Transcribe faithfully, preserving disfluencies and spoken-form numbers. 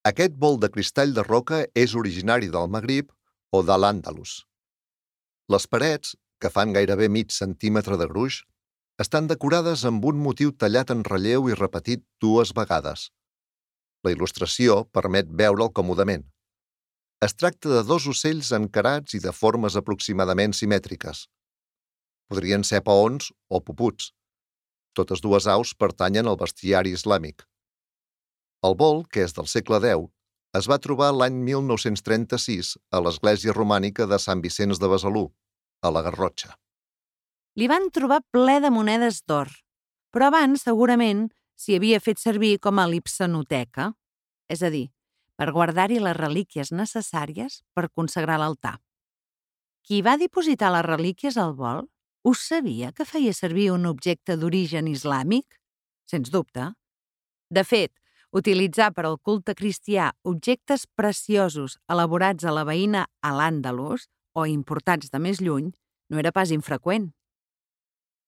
Aquest bol de cristall de roca és originari del Magrib o de l'Àndalus. Les parets, que fan gairebé mig centímetre de gruix, estan decorades amb un motiu tallat en relleu i repetit dues vegades. La il·lustració permet veure'l còmodament. Es tracta de dos ocells encarats i de formes aproximadament simètriques. Podrien ser paons o puputs. Totes dues aus pertanyen al bestiari islàmic. El bol, que és del segle deu, es va trobar l'any mil nou-cents trenta-sis a l'església romànica de Sant Vicenç de Besalú, a la Garrotxa. Li van trobar ple de monedes d'or, però abans segurament s'hi havia fet servir com a lipsanoteca, és a dir, per guardar-hi les relíquies necessàries per consagrar l'altar. Qui va dipositar les relíquies al bol, us sabia que feia servir un objecte d'origen islàmic? Sens dubte. De fet, utilitzar per al culte cristià objectes preciosos elaborats a la veïna Al-Àndalus o importats de més lluny no era pas infreqüent.